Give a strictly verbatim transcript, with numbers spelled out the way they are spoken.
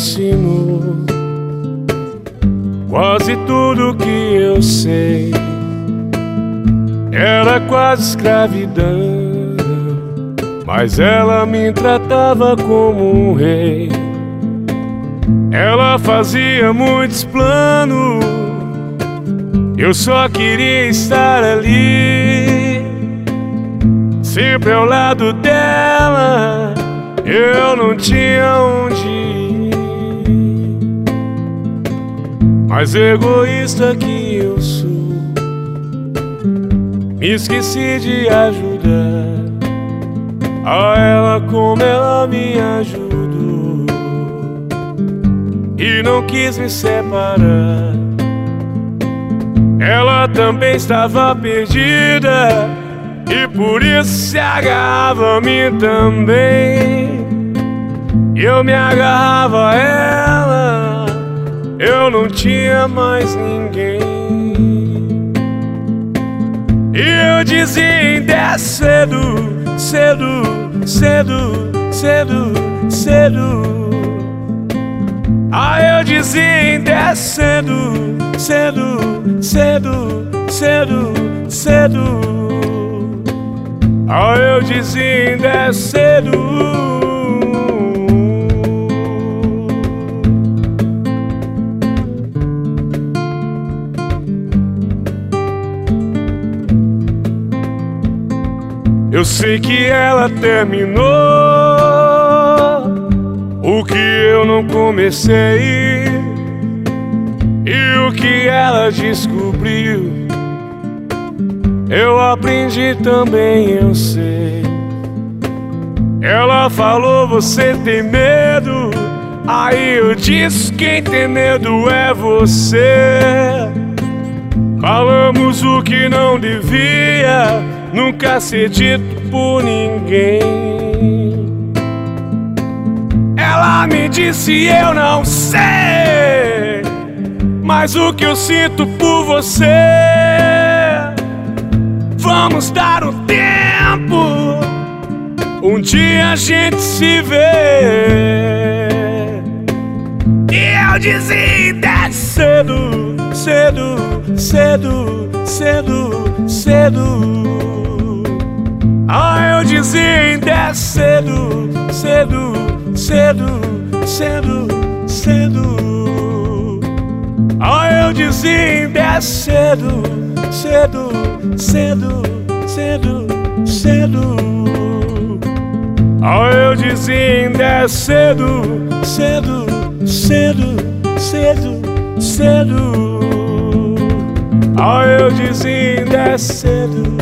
ensinou quase tudo que eu sei. Era quase escravidão, mas ela me tratava como um rei. Ela fazia muitos planos, eu só queria estar ali, sempre ao lado dela. Eu não tinha onde ir, mas egoísta que eu sou, me esqueci de ajudar a ela como ela me ajudou, e não quis me separar. Ela também estava perdida e por isso se agarrava a mim também. Eu me agarrava a ela, eu não tinha mais ninguém. E eu dizia ainda cedo, cedo, cedo, cedo, cedo. Ah, eu dizia ainda cedo, cedo, cedo, cedo, cedo. Ah, eu dizia ainda cedo. Eu sei que ela terminou o que eu não comecei, e o que ela descobriu eu aprendi também, eu sei. Ela falou, você tem medo? Aí eu disse, quem tem medo é você. Falamos o que não devia nunca ser dito por ninguém. Ela me disse, eu não sei, mas o que eu sinto por você. Vamos dar um tempo, um dia a gente se vê. E eu dizia ainda cedo, cedo, cedo, cedo, cedo. Ah, eu dizia ainda cedo, cedo, cedo, cedo, cedo. Ah, eu dizia ainda cedo, cedo, cedo, cedo, cedo. Ah, eu dizia ainda cedo, cedo, cedo, cedo, cedo. Ah, eu dizia ainda cedo.